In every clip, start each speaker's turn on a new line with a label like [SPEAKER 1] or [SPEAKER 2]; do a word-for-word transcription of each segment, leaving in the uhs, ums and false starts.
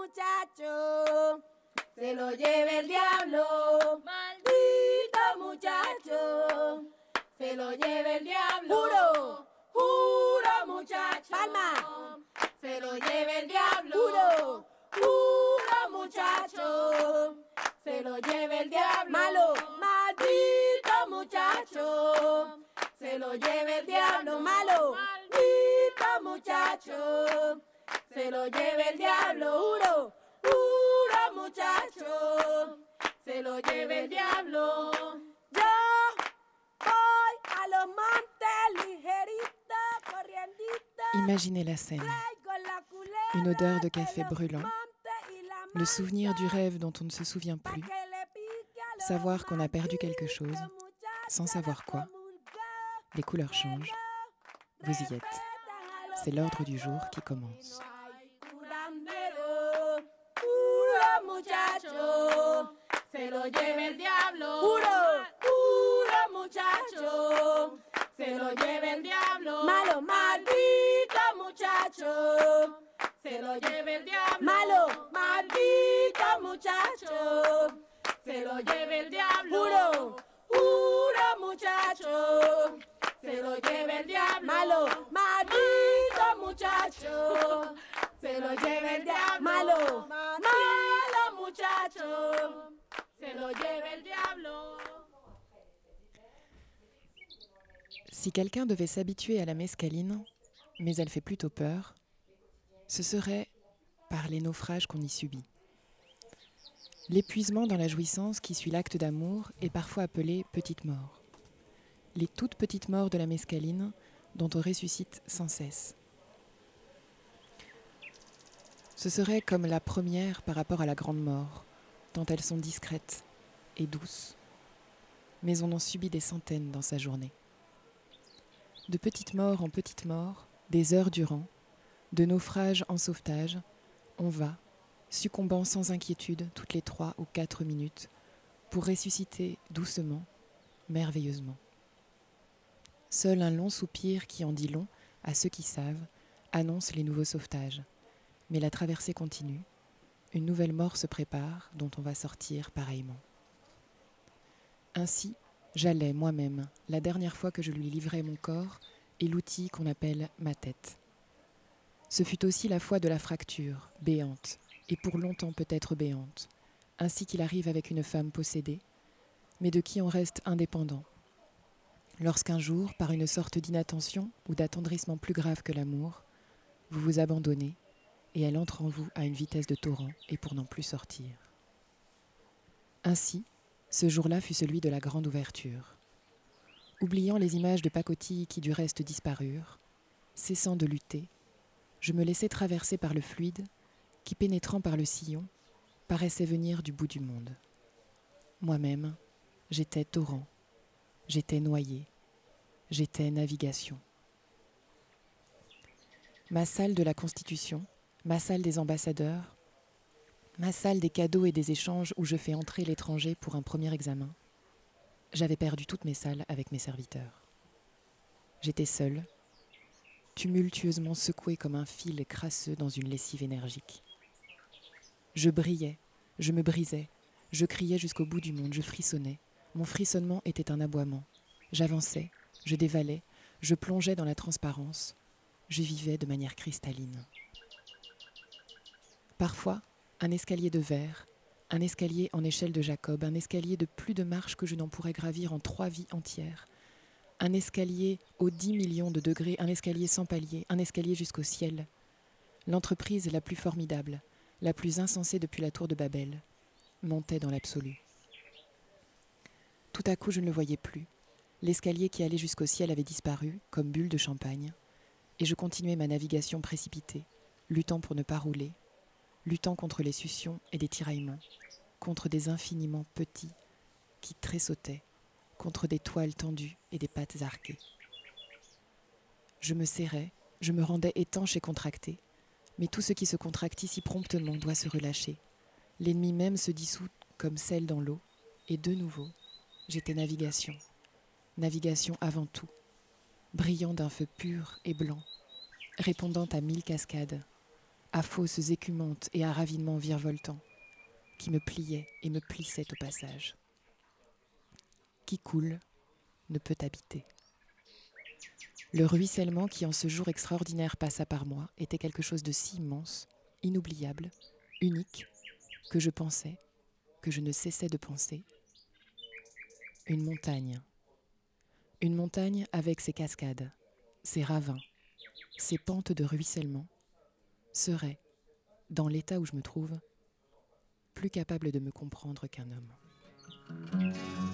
[SPEAKER 1] muchacho, se lo lleve el diablo. Maldito muchacho, se lo lleve el diablo. Juro, juro muchacho. Palma. Se lo lleve el diablo. Juro, juro muchacho. Se lo lleve el diablo. Malo, maldito muchacho. Se lo lleve el diablo. Malo, maldito muchacho. Se lo lleve el diablo. Juro, juro muchacho. Se lo lleve el diablo. Yo voy a los montes ligerito, corriendito.
[SPEAKER 2] Imaginez la scène. Une odeur de café brûlant. Le souvenir du rêve dont on ne se souvient plus. Savoir qu'on a perdu quelque chose, sans savoir quoi. Les couleurs changent. Vous y êtes. C'est l'ordre du jour qui commence.
[SPEAKER 1] Se lo lleve el diablo. Juro, juro muchacho. Se lo lleve el diablo. Malo, maldito muchacho. Se lo lleve el diablo. Malo, maldito muchacho. Se lo lleve el diablo. Juro, juro muchacho. Se lo lleve el diablo. Malo, maldito muchacho. Se lo lleve el diablo. Malo, malo muchacho. Se lo lleve el diablo.
[SPEAKER 2] Si quelqu'un devait s'habituer à la mescaline, mais elle fait plutôt peur, ce serait par les naufrages qu'on y subit. L'épuisement dans la jouissance qui suit l'acte d'amour est parfois appelé petite mort. Les toutes petites morts de la mescaline dont on ressuscite sans cesse. Ce serait comme la première par rapport à la grande mort, tant elles sont discrètes et douces. Mais on en subit des centaines dans sa journée. De petite mort en petite mort, des heures durant, de naufrage en sauvetage, on va, succombant sans inquiétude toutes les trois ou quatre minutes, pour ressusciter doucement, merveilleusement. Seul un long soupir qui en dit long à ceux qui savent annonce les nouveaux sauvetages. Mais la traversée continue, une nouvelle mort se prépare dont on va sortir pareillement. Ainsi, j'allais moi-même, la dernière fois que je lui livrais mon corps et l'outil qu'on appelle ma tête. Ce fut aussi la fois de la fracture, béante, et pour longtemps peut-être béante, ainsi qu'il arrive avec une femme possédée, mais de qui on reste indépendant. Lorsqu'un jour, par une sorte d'inattention ou d'attendrissement plus grave que l'amour, vous vous abandonnez, et elle entre en vous à une vitesse de torrent et pour n'en plus sortir. Ainsi, ce jour-là fut celui de la grande ouverture. Oubliant les images de pacotille qui du reste disparurent, cessant de lutter, je me laissai traverser par le fluide qui, pénétrant par le sillon, paraissait venir du bout du monde. Moi-même, j'étais torrent, j'étais noyé, j'étais navigation. Ma salle de la Constitution, ma salle des ambassadeurs, ma salle des cadeaux et des échanges où je fais entrer l'étranger pour un premier examen, j'avais perdu toutes mes salles avec mes serviteurs. J'étais seule, tumultueusement secouée comme un fil crasseux dans une lessive énergique. Je brillais, je me brisais, je criais jusqu'au bout du monde, je frissonnais. Mon frissonnement était un aboiement. J'avançais, je dévalais, je plongeais dans la transparence, je vivais de manière cristalline. Parfois, un escalier de verre, un escalier en échelle de Jacob, un escalier de plus de marches que je n'en pourrais gravir en trois vies entières, un escalier aux dix millions de degrés, un escalier sans palier, un escalier jusqu'au ciel. L'entreprise la plus formidable, la plus insensée depuis la tour de Babel, montait dans l'absolu. Tout à coup, je ne le voyais plus. L'escalier qui allait jusqu'au ciel avait disparu, comme bulle de champagne, et je continuais ma navigation précipitée, luttant pour ne pas rouler, luttant contre les succions et des tiraillements, contre des infiniment petits qui tressautaient, contre des toiles tendues et des pattes arquées. Je me serrais, je me rendais étanche et contracté, mais tout ce qui se contracte si promptement doit se relâcher. L'ennemi même se dissout comme sel dans l'eau, et de nouveau, j'étais navigation, navigation avant tout, brillant d'un feu pur et blanc, répondant à mille cascades, à fosses écumantes et à ravinements virevoltants, qui me pliaient et me plissaient au passage. Qui coule ne peut habiter. Le ruissellement qui en ce jour extraordinaire passa par moi était quelque chose de si immense, inoubliable, unique, que je pensais, que je ne cessais de penser. Une montagne. Une montagne avec ses cascades, ses ravins, ses pentes de ruissellement, serait, dans l'état où je me trouve, plus capable de me comprendre qu'un homme.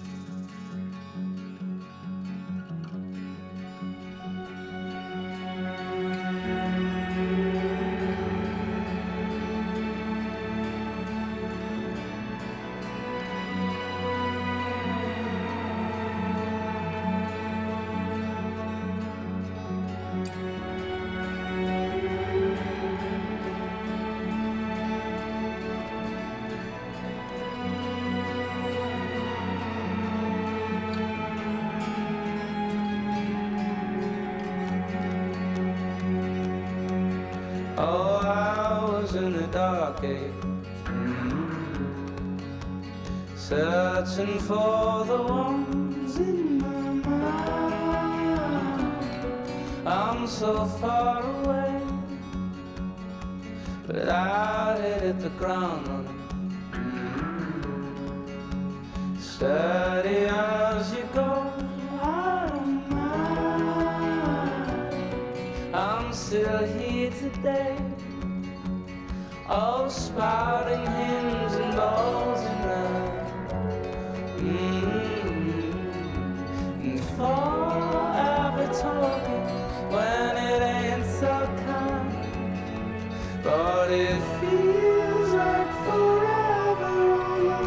[SPEAKER 3] Oh, I was in the dark age, searching for the ones in my mind. I'm so far away, but I hit the ground running. Steady as you go, I don't mind. I'm still here today. Oh, spouting hymns and balls and rhymes, mm-hmm. And forever talking when it ain't so kind. But it feels like forever on the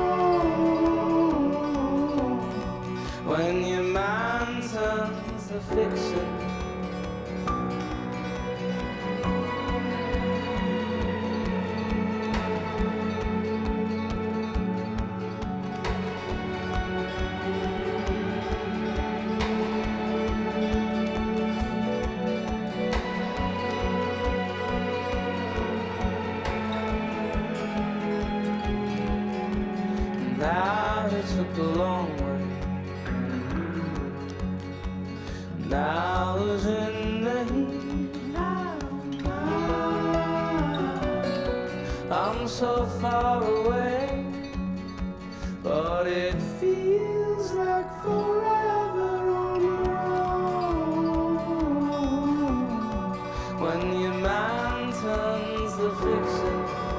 [SPEAKER 3] road when your mind turns to fiction. Now it took a long way. Now I was in the heat. I'm so far away, but it feels like forever on the road when your mind turns to fiction.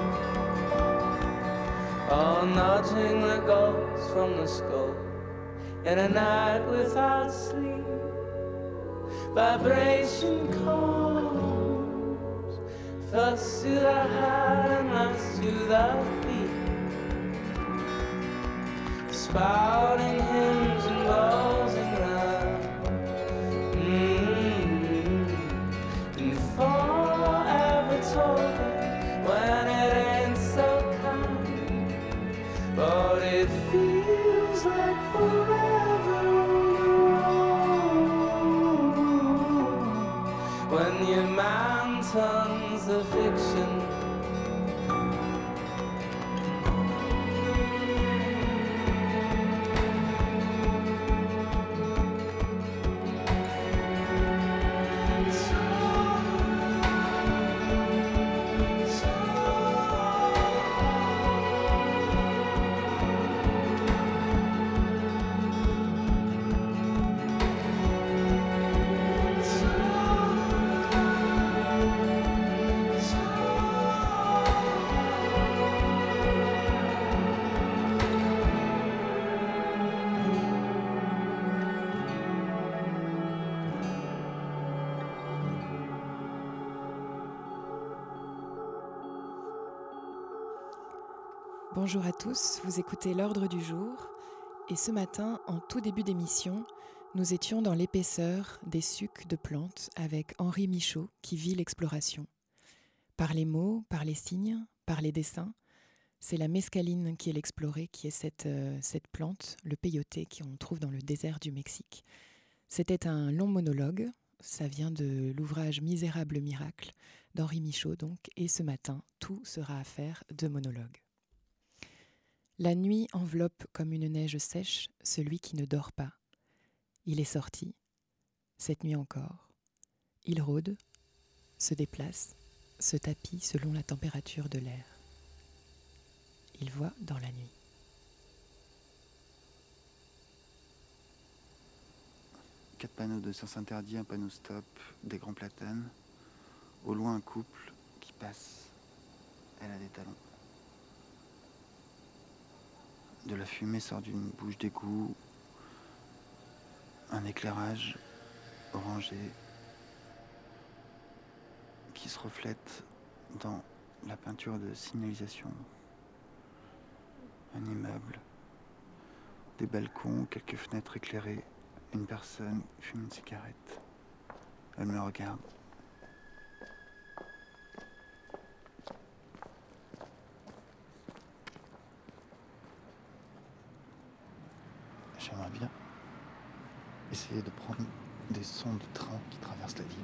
[SPEAKER 3] Oh, nudging the ghosts from the skull in a night without sleep. Vibration comes first to the heart and last to the feet. Spouting hymns and balls and rhymes, mm-hmm. And forever talking when it ain't so kind. But it feels like forever on the road when your mind turns to fiction.
[SPEAKER 2] Bonjour à tous, vous écoutez l'Ordre du jour et ce matin, en tout début d'émission, nous étions dans l'épaisseur des sucs de plantes avec Henri Michaud qui vit l'exploration. Par les mots, par les signes, par les dessins, c'est la mescaline qui est l'explorée, qui est cette, euh, cette plante, le peyoté qu'on trouve dans le désert du Mexique. C'était un long monologue, ça vient de l'ouvrage Misérable miracle d'Henri Michaud donc, et ce matin, tout sera affaire de monologue. La nuit enveloppe comme une neige sèche celui qui ne dort pas. Il est sorti, cette nuit encore. Il rôde, se déplace, se tapit selon la température de l'air. Il voit dans la nuit.
[SPEAKER 4] Quatre panneaux de sens interdit, un panneau stop, des grands platanes. Au loin, un couple qui passe. Elle a des talons. De la fumée sort d'une bouche d'égout. Un éclairage orangé qui se reflète dans la peinture de signalisation. Un immeuble, des balcons, quelques fenêtres éclairées. Une personne fume une cigarette. Elle me regarde. J'aimerais bien essayer de prendre des sons de train qui traversent la ville.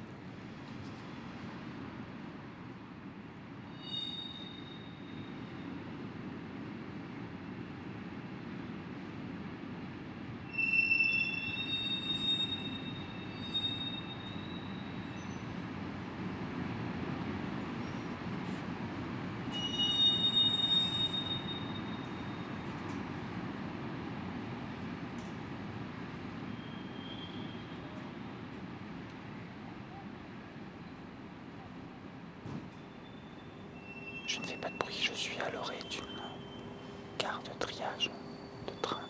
[SPEAKER 4] Je ne fais pas de bruit, je suis à l'orée d'une gare de triage de train.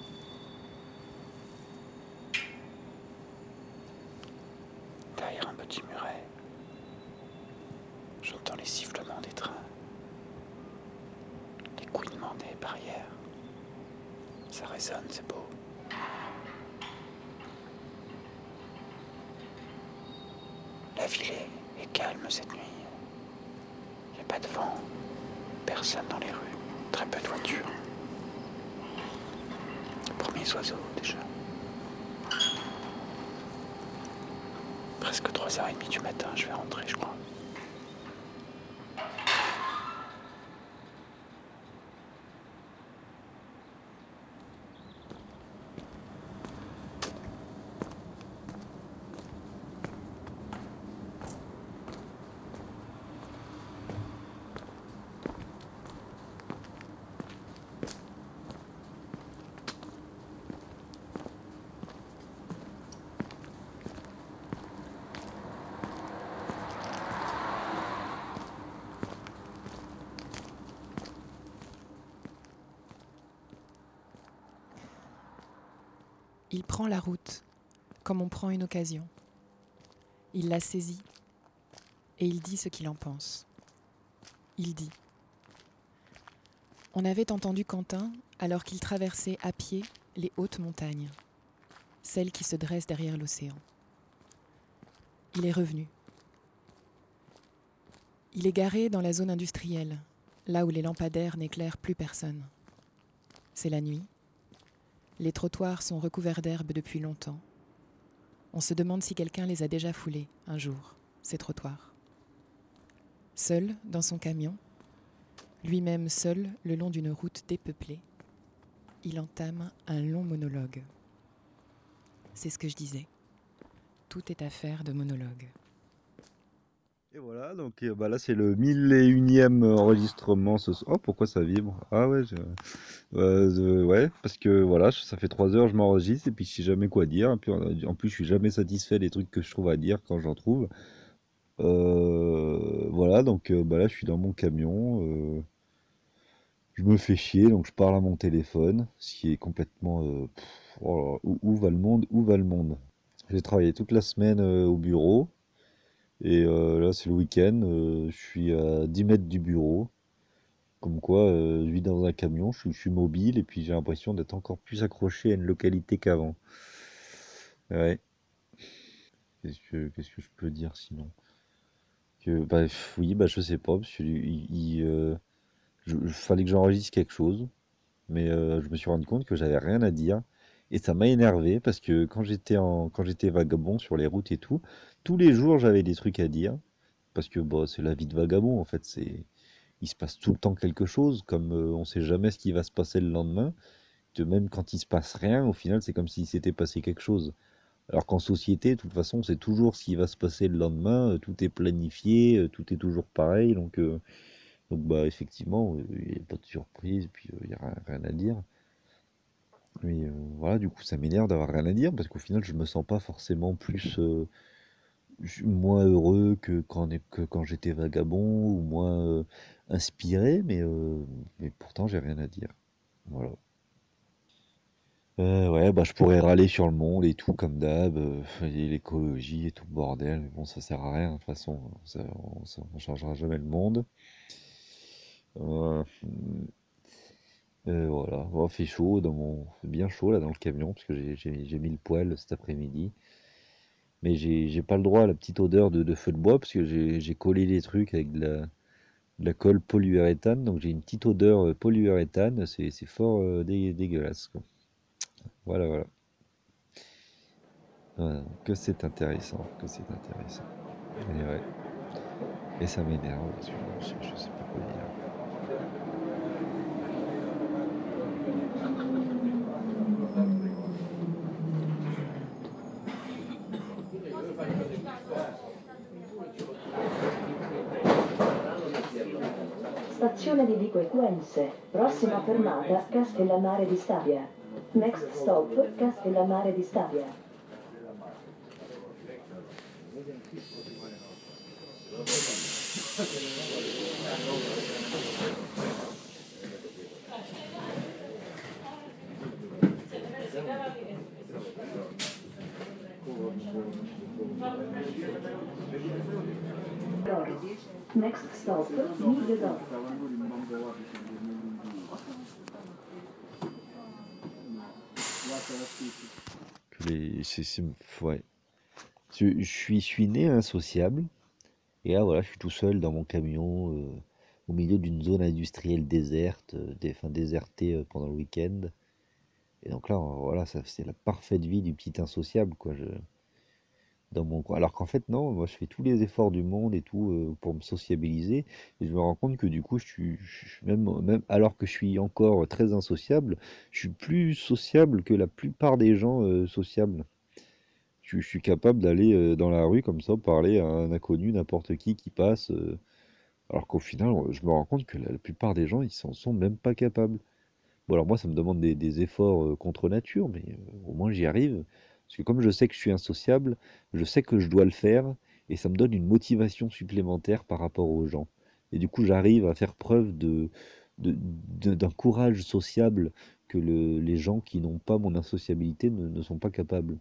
[SPEAKER 4] Derrière un petit muret, j'entends les sifflements des trains, les couinements des barrières. Ça résonne, c'est beau. La ville est, est calme cette nuit. Il n'y a pas de vent. Personne dans les rues, très peu de voitures. Premiers oiseaux déjà. Presque trois heures trente du matin, je vais rentrer, je crois.
[SPEAKER 2] Il prend la route, comme on prend une occasion. Il la saisit, et il dit ce qu'il en pense. Il dit « On avait entendu Quentin alors qu'il traversait à pied les hautes montagnes, celles qui se dressent derrière l'océan. Il est revenu. Il est garé dans la zone industrielle, là où les lampadaires n'éclairent plus personne. C'est la nuit. Les trottoirs sont recouverts d'herbe depuis longtemps. On se demande si quelqu'un les a déjà foulés, un jour, ces trottoirs. Seul, dans son camion, lui-même seul, le long d'une route dépeuplée, il entame un long monologue. C'est ce que je disais. Tout est affaire de monologue.
[SPEAKER 5] Et voilà, donc euh, bah là c'est le mille et unième enregistrement ce soir. Oh, pourquoi ça vibre? Ah ouais, je- euh, euh, ouais, parce que voilà, ça fait trois heures je m'enregistre et puis je sais jamais quoi dire. Et puis en, en plus je suis jamais satisfait des trucs que je trouve à dire quand j'en trouve. Euh, voilà, donc euh, bah là je suis dans mon camion, euh, je me fais chier, donc je parle à mon téléphone, ce qui est complètement... euh, pff, oh là là, où, où va le monde? Où va le monde? J'ai travaillé toute la semaine euh, au bureau. Et euh, là, c'est le week-end, euh, je suis à dix mètres du bureau. Comme quoi, euh, je vis dans un camion, je suis, je suis mobile et puis j'ai l'impression d'être encore plus accroché à une localité qu'avant. Ouais, qu'est-ce que, qu'est-ce que je peux dire sinon? Que, bah, pff, oui, bah, je sais pas, parce que il, il, euh, je- je- fallait que j'enregistre quelque chose, mais euh, je me suis rendu compte que j'avais rien à dire. Et ça m'a énervé parce que quand j'étais en, quand j'étais vagabond sur les routes et tout, tous les jours j'avais des trucs à dire. parce que bah, c'est la vie de vagabond en fait. C'est, il se passe tout le temps quelque chose, comme euh, on sait jamais ce qui va se passer le lendemain. Que même quand il se passe rien, au final, c'est comme s'il s'était passé quelque chose. Alors qu'en société, de toute façon, c'est toujours ce qui va se passer le lendemain. euh, Tout est planifié, euh, tout est toujours pareil. Donc, euh, donc bah effectivement, euh, il n'y a pas de surprise, puis euh, il n'y a rien, rien à dire. Mais euh, voilà, du coup, ça m'énerve d'avoir rien à dire parce qu'au final, je me sens pas forcément plus euh, j- moins heureux que quand, que quand j'étais vagabond ou moins euh, inspiré, mais, euh, mais pourtant, j'ai rien à dire. Voilà. Euh, ouais, bah je pourrais râler sur le monde et tout comme d'hab, euh, et l'écologie et tout le bordel, mais bon, ça sert à rien de toute façon, ça, on, ça, on changera jamais le monde. Euh, euh, voilà, bon, il fait chaud dans mon, c'est bien chaud là dans le camion parce que j'ai j'ai- j'ai mis le poêle cet après-midi. Mais j'ai j'ai pas le droit à la petite odeur de, de feu de bois parce que j'ai j'ai collé les trucs avec de la, de la colle polyuréthane. Donc j'ai une petite odeur euh, polyuréthane. C'est c'est fort euh, dé- dégueulasse, quoi. Voilà, voilà. Voilà, que c'est intéressant, que c'est intéressant. Et ouais. Et ça m'énerve parce que je, je sais pas quoi dire.
[SPEAKER 6] Stazione di Vico Equense. Prossima fermata Castellammare di Stabia. Next stop Castellammare di Stabia. Doro. Next stop Miglio d'Oro.
[SPEAKER 5] Que les, c'est, c'est- ouais. Je, je suis, je suis né insociable. Et là, voilà, je suis tout seul dans mon camion euh, au milieu d'une zone industrielle déserte, euh, dé- enfin, désertée euh, pendant le week-end. Et donc là, euh, voilà, ça, c'est la parfaite vie du petit insociable, quoi. Je, dans mon coin. Alors qu'en fait, non, moi, je fais tous les efforts du monde et tout euh, pour me sociabiliser. Et je me rends compte que du coup, je suis, je suis même, même alors que je suis encore très insociable, je suis plus sociable que la plupart des gens euh, sociables. Je, suis je suis capable d'aller euh, dans la rue comme ça, parler à un inconnu, n'importe qui qui passe. euh, alors qu'au final, je me rends compte que la, la plupart des gens, ils s'en sont même pas capables. Bon, alors moi, ça me demande des, des efforts euh, contre nature, mais euh, au moins j'y arrive. Parce que comme je sais que je suis insociable, je sais que je dois le faire, et ça me donne une motivation supplémentaire par rapport aux gens. Et du coup, j'arrive à faire preuve de, de- de- d'un courage sociable que le- les gens qui n'ont pas mon insociabilité ne, ne sont pas capables.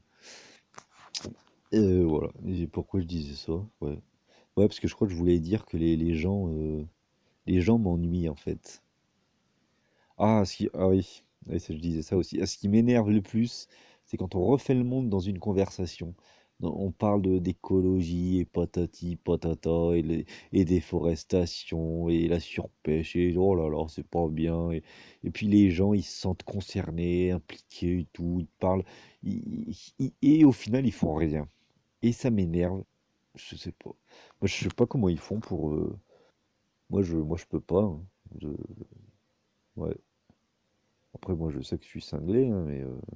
[SPEAKER 5] Et voilà. Et pourquoi je disais ça? Ouais. Ouais, parce que je crois que je voulais dire que les, les gens, euh, les gens m'ennuient en fait. Ah, ce qui, ah oui, oui, ça, je disais ça aussi. Ah, ce qui m'énerve le plus, c'est quand on refait le monde dans une conversation. Dans- On parle de d'écologie et patati patata et, les, et déforestation et la surpêche et oh là là, c'est pas bien. Et, et puis les gens, ils se sentent concernés, impliqués et tout. Ils parlent ils- ils- et au final, ils font rien. Et ça m'énerve. Je sais pas. Moi, je sais pas comment ils font pour. euh, Moi, je, moi, je peux pas, hein. Je- ouais. Après, moi, je sais que je suis cinglé, hein, mais, euh,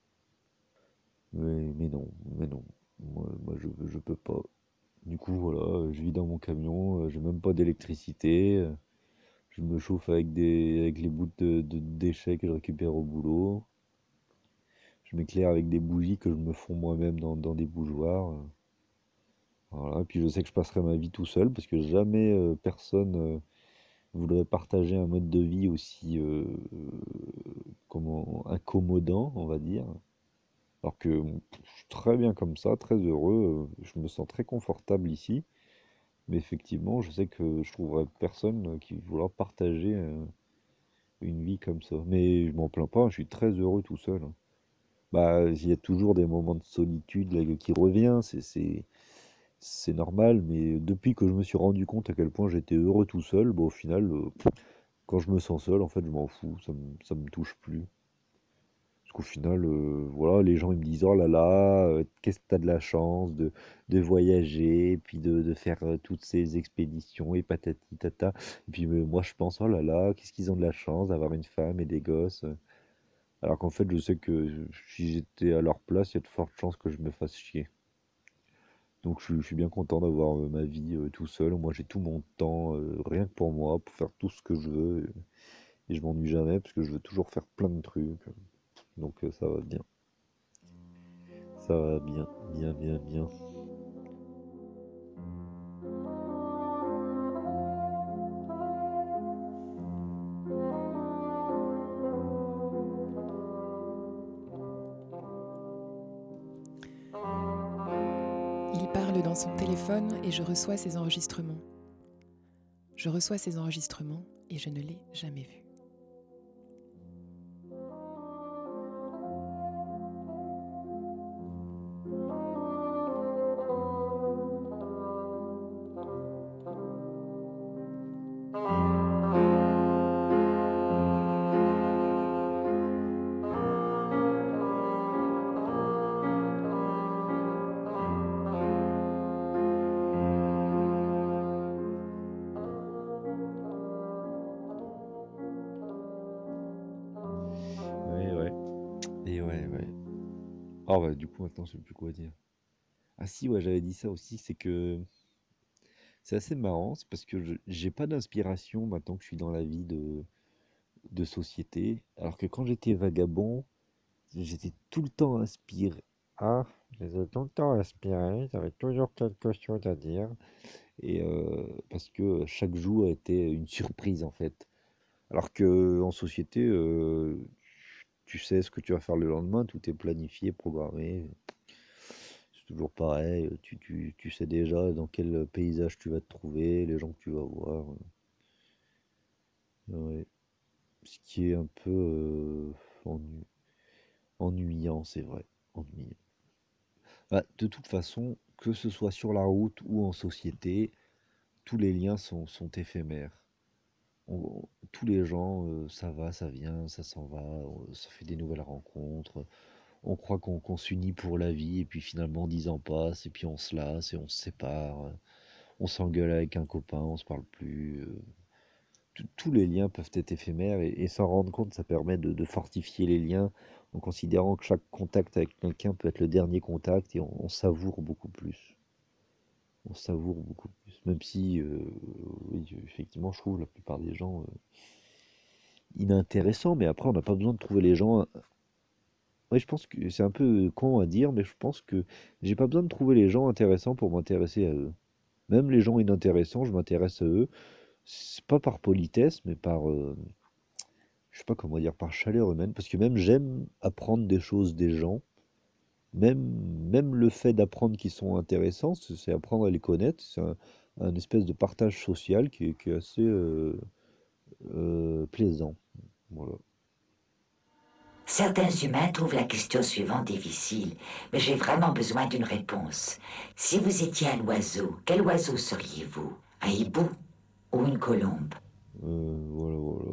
[SPEAKER 5] mais, mais non, mais non. Moi, moi, je, je peux pas. Du coup, voilà, euh, je vis dans mon camion, euh, j'ai même pas d'électricité. euh, Je me chauffe avec des, avec les bouts de, de déchets que je récupère au boulot. Je m'éclaire avec des bougies que je me fonds moi-même dans, dans des bougeoirs. euh, Voilà. Et puis, je sais que je passerai ma vie tout seul parce que jamais euh, personne euh, voudrait partager un mode de vie aussi euh, comment, incommodant, on va dire. Alors que bon, je suis très bien comme ça, très heureux, euh, je me sens très confortable ici. Mais effectivement, je sais que je trouverai personne euh, qui voudra partager euh, une vie comme ça. Mais je m'en plains pas, je suis très heureux tout seul, hein. Bah, il y a toujours des moments de solitude là, qui revient, c'est c'est c'est normal. Mais depuis que je me suis rendu compte à quel point j'étais heureux tout seul, bah, au final, euh, quand je me sens seul, en fait, je m'en fous, ça me, ça me touche plus. Parce qu'au final, euh, voilà, les gens ils me disent oh là là, euh, qu'est-ce que t'as de la chance de, de voyager, puis de, de faire euh, toutes ces expéditions et patati tata. Et puis euh, moi je pense oh là là, qu'est-ce qu'ils ont de la chance d'avoir une femme et des gosses. Alors qu'en fait, je sais que si j'étais à leur place, il y a de fortes chances que je me fasse chier. Donc je, suis je suis bien content d'avoir euh, ma vie euh, tout seul. Moi j'ai tout mon temps, euh, rien que pour moi, pour faire tout ce que je veux. Et je m'ennuie jamais parce que je veux toujours faire plein de trucs. Donc euh, ça va bien. Ça va bien, bien, bien, bien.
[SPEAKER 2] Il parle dans son téléphone et je reçois ses enregistrements. Je reçois ses enregistrements et je ne l'ai jamais vu.
[SPEAKER 5] Ouais, ouais. Et ouais, ouais. Ah bah du coup maintenant je sais plus quoi dire. Ah si ouais j'avais dit ça aussi, c'est que c'est assez marrant, c'est parce que je- j'ai pas d'inspiration maintenant que je suis dans la vie de, de société. Alors que quand j'étais vagabond, j'étais tout le temps inspiré. Ah, j'étais tout le temps inspiré, j'avais toujours quelque chose à dire. Et euh, parce que chaque jour était une surprise en fait. Alors que en société, euh, tu sais ce que tu vas faire le lendemain, tout est planifié, programmé. C'est toujours pareil, tu, tu, tu sais déjà dans quel paysage tu vas te trouver, les gens que tu vas voir. Ouais. Ce qui est un peu euh, ennu- ennuyant, c'est vrai. Ennuyant. Bah, de toute façon, que ce soit sur la route ou en société, tous les liens sont, sont éphémères. On- tous les gens, euh, ça va, ça vient, ça s'en va, on- ça fait des nouvelles rencontres. On croit qu'on qu'on s'unit pour la vie, et puis finalement, dix ans passent, et puis on se lasse, et on se sépare. On s'engueule avec un copain, on se parle plus. euh, tout- Tous les liens peuvent être éphémères, et, et s'en rendre compte, ça permet de, de fortifier les liens en considérant que chaque contact avec quelqu'un peut être le dernier contact, et on, on savoure beaucoup plus. On savoure beaucoup plus. Même si, euh, oui, effectivement, je trouve la plupart des gens euh, inintéressants, mais après, on n'a pas besoin de trouver les gens. Oui, je pense que c'est un peu con à dire, mais je pense que j'ai pas besoin de trouver les gens intéressants pour m'intéresser à eux. Même les gens inintéressants, je m'intéresse à eux. C'est pas par politesse, mais par, euh, je sais pas comment dire, par chaleur humaine, parce que même j'aime apprendre des choses des gens. Même, même le fait d'apprendre qu'ils sont intéressants, c'est c'est apprendre à les connaître. C'est un, un espèce de partage social qui est, qui est assez euh, euh, plaisant. Voilà.
[SPEAKER 7] Certains humains trouvent la question suivante difficile, mais j'ai vraiment besoin d'une réponse. Si vous étiez un oiseau, quel oiseau seriez-vous? Un hibou ou une colombe?
[SPEAKER 5] Euh, voilà, voilà.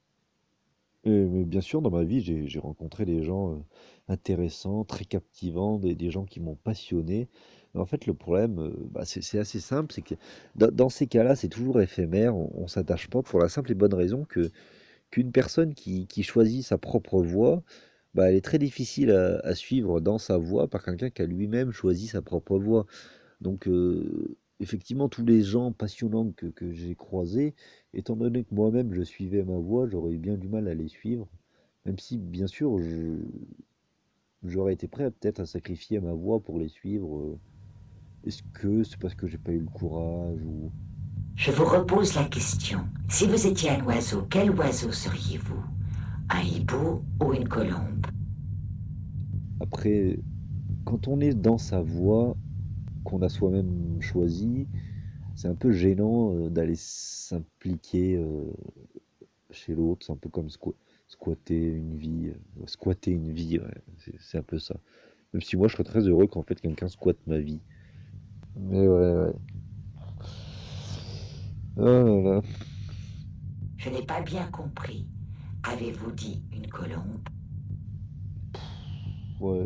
[SPEAKER 5] Et- mais bien sûr, dans ma vie, j'ai j'ai rencontré des gens euh, intéressants, très captivants, des, des gens qui m'ont passionné. Mais en fait, le problème, euh, bah, c'est c'est assez simple, c'est que dans, dans ces cas-là, c'est toujours éphémère, on, on s'attache pas pour la simple et bonne raison que qu'une personne qui, qui choisit sa propre voie, bah, elle est très difficile à, à suivre dans sa voie par quelqu'un qui a lui-même choisi sa propre voie. Donc, euh, effectivement, tous les gens passionnants que, que j'ai croisés, étant donné que moi-même je suivais ma voie, j'aurais eu bien du mal à les suivre. Même si, bien sûr, je- j'aurais été prêt à- peut-être à sacrifier ma voie pour les suivre. euh. Est-ce que c'est parce que j'ai pas eu le courage ou...
[SPEAKER 7] Je vous repose la question. Si vous étiez un oiseau, quel oiseau seriez-vous? Un hibou ou une colombe?
[SPEAKER 5] Après, quand on est dans sa voie qu'on a soi-même choisie, c'est un peu gênant euh, d'aller s'impliquer euh, chez l'autre. C'est un peu comme squa- squatter une vie. euh, squatter une vie, ouais, c'est c'est un peu ça. Même si moi, je serais très heureux qu'en fait quelqu'un squatte ma vie. Mais ouais, ouais. Oh là là.
[SPEAKER 7] Je n'ai pas bien compris. Avez-vous dit une colombe?
[SPEAKER 5] Ouais.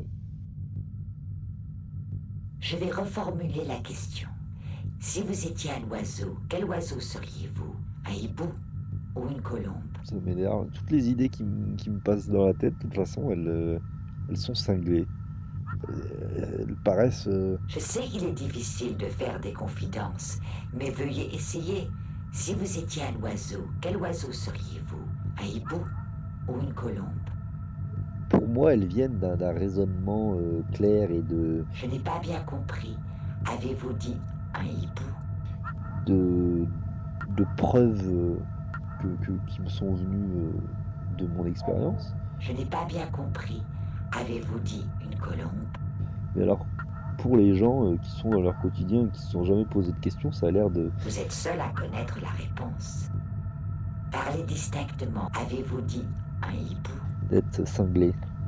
[SPEAKER 7] Je vais reformuler la question. Si vous étiez un oiseau, quel oiseau seriez-vous? Un hibou ou une colombe?
[SPEAKER 5] Ça m'énerve. Toutes les idées qui, m- qui me passent dans la tête, de toute façon, elles, euh, elles sont cinglées. Euh, Elles paraissent... euh,
[SPEAKER 7] Je sais qu'il est difficile de faire des confidences, mais veuillez essayer. Si vous étiez un oiseau, quel oiseau seriez-vous? Un hibou ou une colombe?
[SPEAKER 5] pour moi, elles viennent d'un d'un raisonnement euh, clair et de,
[SPEAKER 7] Je n'ai pas bien compris. Avez-vous dit un hibou?
[SPEAKER 5] de, de preuves euh, que, que- qui me sont venues euh, de mon expérience.
[SPEAKER 7] Je n'ai pas bien compris. Avez-vous dit une colombe?
[SPEAKER 5] Mais alors, pour les gens euh, qui sont dans leur quotidien et qui ne se sont jamais posé de questions, ça a l'air de...
[SPEAKER 7] Vous êtes seul à connaître la réponse. Parlez distinctement. Avez-vous dit un hibou?
[SPEAKER 5] d'être cinglé.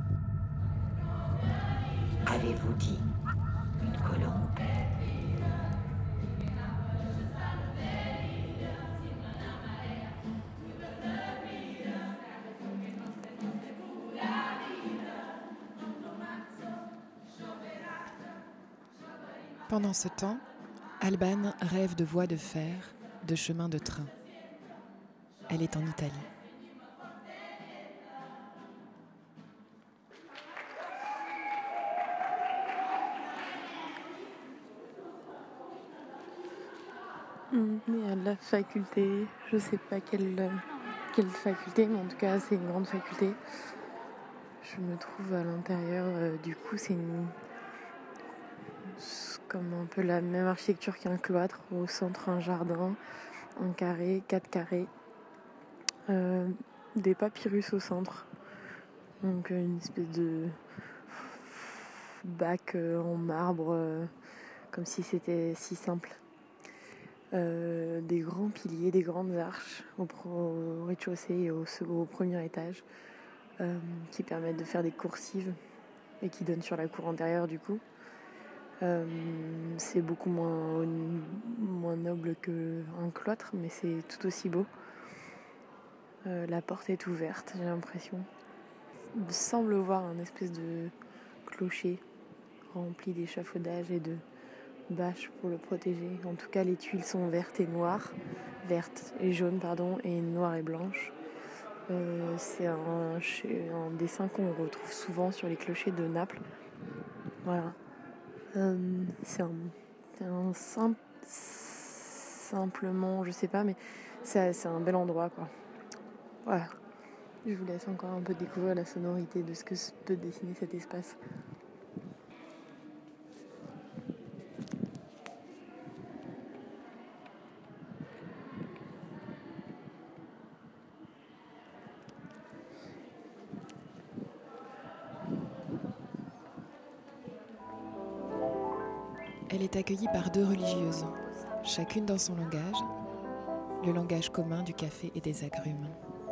[SPEAKER 7] Avez-vous dit une colombe?
[SPEAKER 2] Pendant ce temps, Alban rêve de voies de fer, de chemins de train. Elle est en Italie.
[SPEAKER 8] Mm, Et à la faculté, je sais pas quelle, euh, quelle faculté, mais en tout cas c'est une grande faculté. Je me trouve à l'intérieur, euh, du coup c'est une- c'est comme un peu la même architecture qu'un cloître. Au centre un jardin, un carré, quatre carrés, euh, des papyrus au centre. Donc euh, une espèce de bac euh, en marbre, euh, comme si c'était si simple. Euh, des grands piliers, des grandes arches au, pro- au rez-de-chaussée et au, second- au premier étage, euh, qui permettent de faire des coursives et qui donnent sur la cour intérieure du coup. Euh, c'est beaucoup moins, moins noble qu'un cloître, mais c'est tout aussi beau. Euh, la porte est ouverte, j'ai l'impression. Il semble voir un espèce de clocher rempli d'échafaudages et de bâches pour le protéger. En tout cas, les tuiles sont vertes et noires, vertes et jaunes, pardon, et noires et blanches. Euh, c'est un, un dessin qu'on retrouve souvent sur les clochers de Naples. Voilà. Euh, c'est un, c'est un simple, simplement, je sais pas, mais c'est, c'est un bel endroit, quoi. Voilà. Je vous laisse encore un peu découvrir la sonorité de ce que peut dessiner cet espace.
[SPEAKER 2] Elle est accueillie par deux religieuses, chacune dans son langage, le langage commun du café et des agrumes.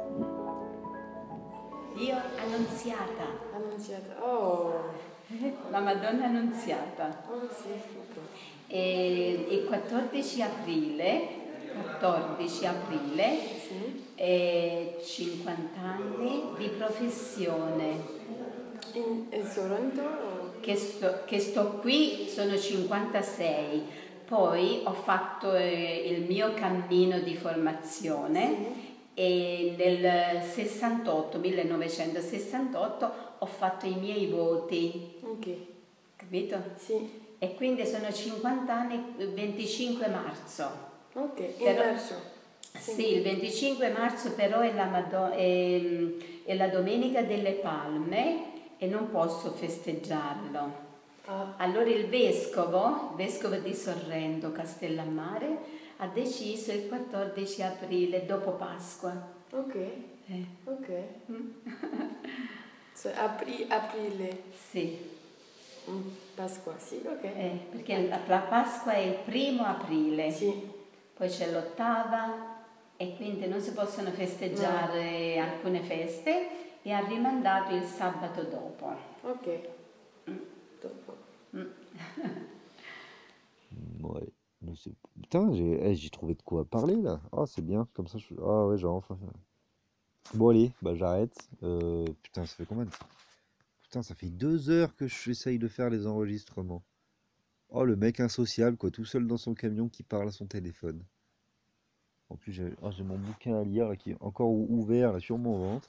[SPEAKER 1] Io Annunziata,
[SPEAKER 8] Annunziata, oh,
[SPEAKER 1] la Madonna Annunziata.
[SPEAKER 8] oh sì, tutto.
[SPEAKER 1] E il quattordici aprile, quattordici aprile,
[SPEAKER 8] Sì.
[SPEAKER 1] e cinquanta anni di professione.
[SPEAKER 8] In, in Sorrento?
[SPEAKER 1] Che sto, che sto qui sono cinquantasei, poi ho fatto eh, il mio cammino di formazione e nel sessantotto, millenovecentosessantotto ho fatto i miei voti,
[SPEAKER 8] Ok,
[SPEAKER 1] capito?
[SPEAKER 8] sì.
[SPEAKER 1] E quindi sono cinquanta anni, il venticinque marzo.
[SPEAKER 8] Ok,
[SPEAKER 1] Però-
[SPEAKER 8] inverso.
[SPEAKER 1] Sì, il venticinque marzo però è la, Mado- è, è la Domenica delle Palme e non posso festeggiarlo.
[SPEAKER 8] Ah,
[SPEAKER 1] Allora il vescovo, il vescovo di Sorrento, Castellammare, ha deciso il quattordici aprile, dopo Pasqua.
[SPEAKER 8] ok,
[SPEAKER 1] Eh,
[SPEAKER 8] ok. So, apri, aprile.
[SPEAKER 1] sì,
[SPEAKER 8] Mm, Pasqua, sì, ok.
[SPEAKER 1] eh, perché la, la Pasqua è il primo aprile,
[SPEAKER 8] Sì,
[SPEAKER 1] poi c'è l'ottava e quindi non si possono festeggiare alcune feste e ha rimandato il sabato dopo.
[SPEAKER 8] ok. Dopo.
[SPEAKER 5] Ouais. Mais c'est- Putain, j'ai eh, j'ai trouvé de quoi parler là. Ah, c'est bien. Comme ça, je... Ah ouais, genre enfin. Bon, allez, bah j'arrête. Euh, Putain, ça fait combien de temps? Putain, ça fait deux heures que j'essaye de faire les enregistrements. Oh, le mec insociable, quoi, tout seul dans son camion qui parle à son téléphone. En plus, j'ai oh, j'ai mon bouquin à lire là, qui est encore ou- ouvert là, sur mon ventre.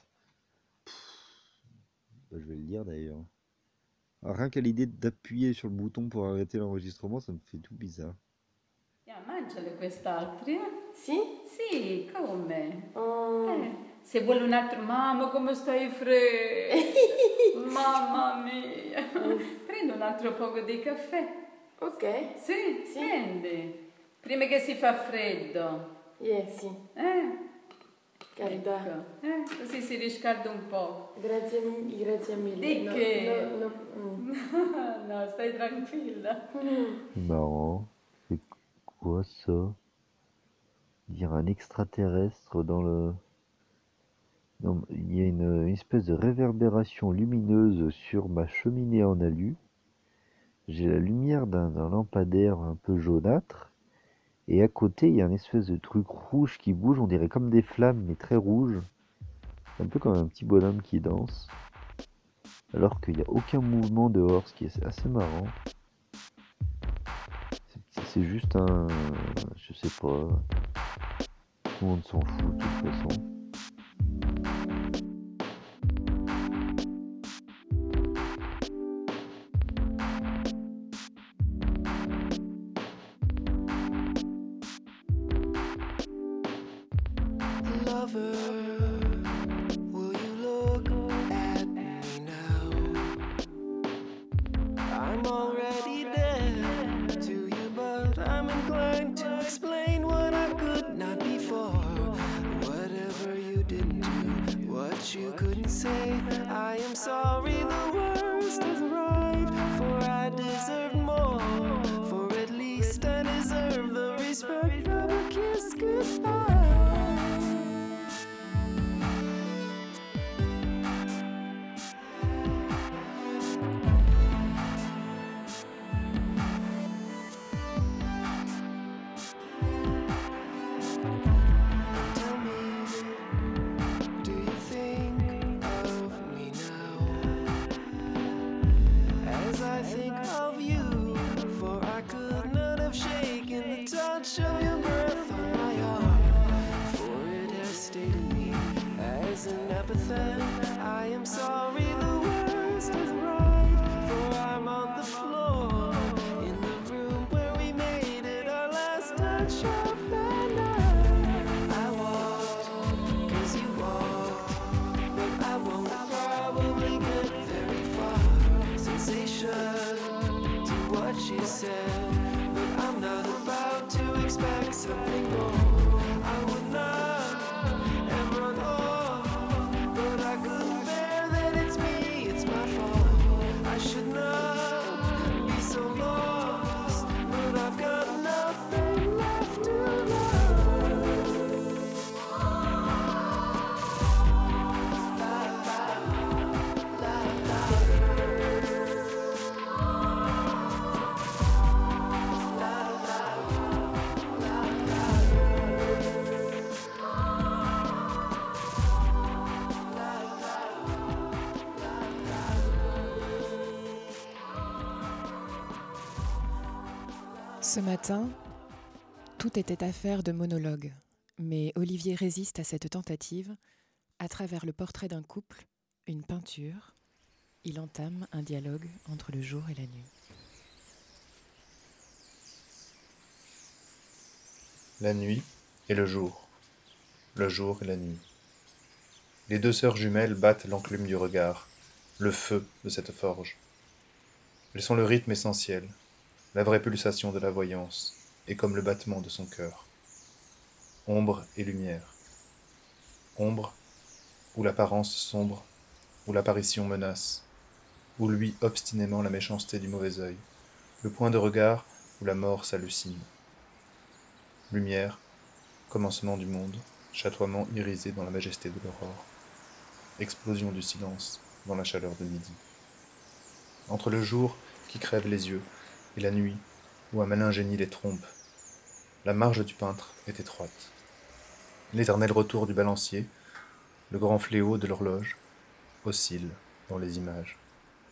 [SPEAKER 5] Bah, je vais le lire d'ailleurs. Ah, rien qu'à l'idée d'appuyer sur le bouton pour arrêter l'enregistrement, ça me fait tout bizarre.
[SPEAKER 9] Yeah, mangiale quest'altri, eh?
[SPEAKER 8] Si?
[SPEAKER 9] Sì, come?
[SPEAKER 8] Oh.
[SPEAKER 9] Eh, se vuole un altro... Mamma, come stai freddo! Mamma mia! Prendi un altro poco di caffè.
[SPEAKER 8] Ok.
[SPEAKER 9] Sì,
[SPEAKER 8] Sì.
[SPEAKER 9] prendi. Prima che si fa freddo.
[SPEAKER 8] Yeah, sì.
[SPEAKER 9] Eh?
[SPEAKER 8] Carità.
[SPEAKER 9] Ecco, eh? Così si riscalda un po'.
[SPEAKER 8] Grazie, mi- grazie mille.
[SPEAKER 9] Di
[SPEAKER 8] No,
[SPEAKER 9] che?
[SPEAKER 8] no, no, mm.
[SPEAKER 9] No, stai tranquilla.
[SPEAKER 5] C'est marrant. C'est quoi ça? Dire un extraterrestre dans le... Non, il y a une, une espèce de réverbération lumineuse sur ma cheminée en alu. J'ai la lumière d'un d'un lampadaire un peu jaunâtre. Et à côté, il y a une espèce de truc rouge qui bouge, on dirait comme des flammes, mais très rouges. C'est un peu comme un petit bonhomme qui danse. Alors qu'il n'y a aucun mouvement dehors, ce qui est assez marrant. C'est- C'est juste un... Je sais pas... Tout le monde s'en fout de toute façon.
[SPEAKER 3] Lover, will you look at me now? I'm already dead to you, but I'm inclined to explain what I could not before. Whatever you didn't do, what you couldn't say, I am sorry the worst has arrived, for I deserve more. For at least I deserve the respect of a kiss goodbye. Tell me, do you think of me now? As I think of you, for I could not have shaken the touch of your breath on my arm, for it has stayed in me as an epithet. I am sorry the worst has arrived, for I'm on the floor in the room where we made it our last touch of the night. I walked, cause you walked, but I won't probably get very far. Sensation to what she said, but I'm not about to expect something more. I would not have run off, but I couldn't bear that it's me, it's my fault. I should not be so lost, but I've got nothing left to love.
[SPEAKER 2] Ce matin, tout était affaire de monologue, mais Olivier résiste à cette tentative. À travers le portrait d'un couple, une peinture, il entame un dialogue entre le jour et la nuit.
[SPEAKER 10] La nuit et le jour, le jour et la nuit. Les deux sœurs jumelles battent l'enclume du regard, le feu de cette forge. Elles sont le rythme essentiel, la vraie pulsation de la voyance, et comme le battement de son cœur. Ombre et lumière. Ombre, où l'apparence sombre, où l'apparition menace, où luit obstinément la méchanceté du mauvais œil, le point de regard où la mort s'hallucine. Lumière, commencement du monde, chatoiement irisé dans la majesté de l'aurore, explosion du silence dans la chaleur de midi. Entre le jour qui crève les yeux et la nuit où un malin génie les trompe, la marge du peintre est étroite. L'éternel retour du balancier, le grand fléau de l'horloge, oscille dans les images.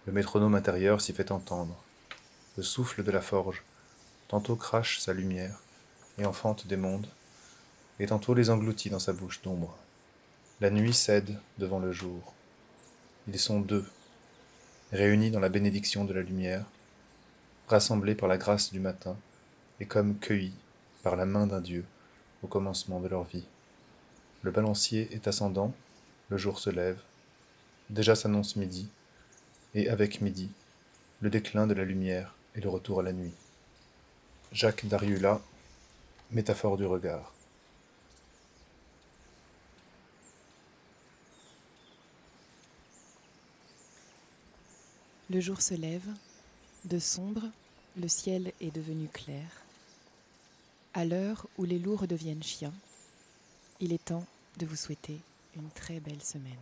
[SPEAKER 10] Le métronome intérieur s'y fait entendre. Le souffle de la forge, tantôt crache sa lumière et enfante des mondes, et tantôt les engloutit dans sa bouche d'ombre. La nuit cède devant le jour. Ils sont deux, réunis dans la bénédiction de la lumière, rassemblés par la grâce du matin, et comme cueillis par la main d'un Dieu au commencement de leur vie. Le balancier est ascendant, le jour se lève, déjà s'annonce midi, et avec midi, le déclin de la lumière et le retour à la nuit. Jacques Dariula, métaphore du regard.
[SPEAKER 2] Le jour se lève, de sombre, le ciel est devenu clair. À l'heure où les loups redeviennent chiens, il est temps de vous souhaiter une très belle semaine.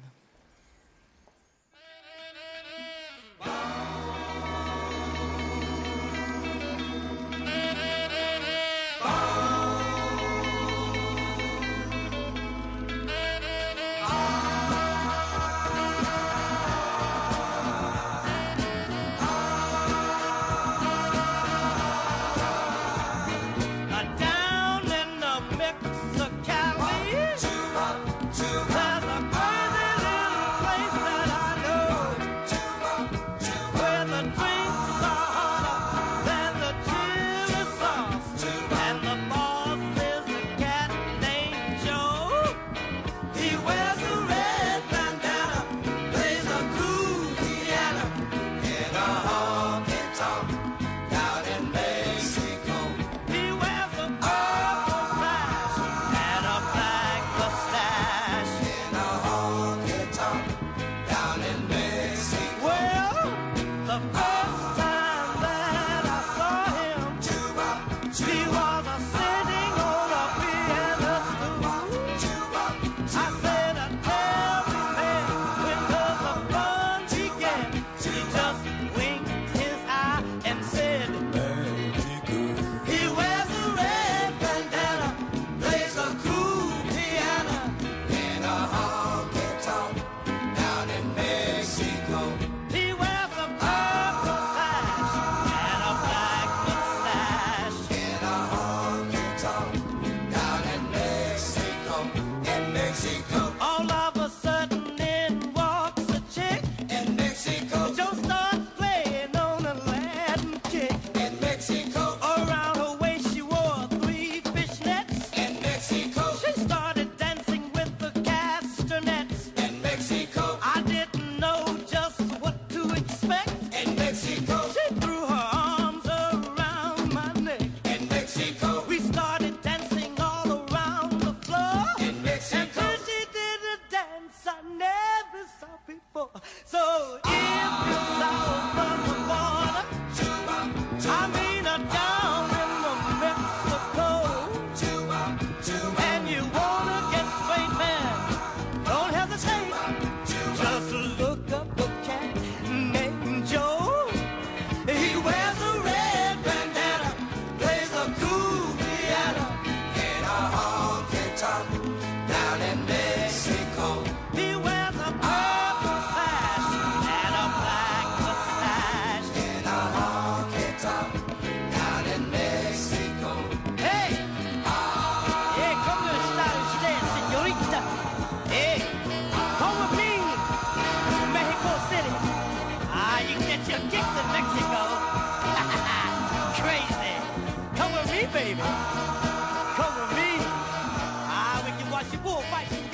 [SPEAKER 11] Baby, come with me. Ah, we can watch the bullfight.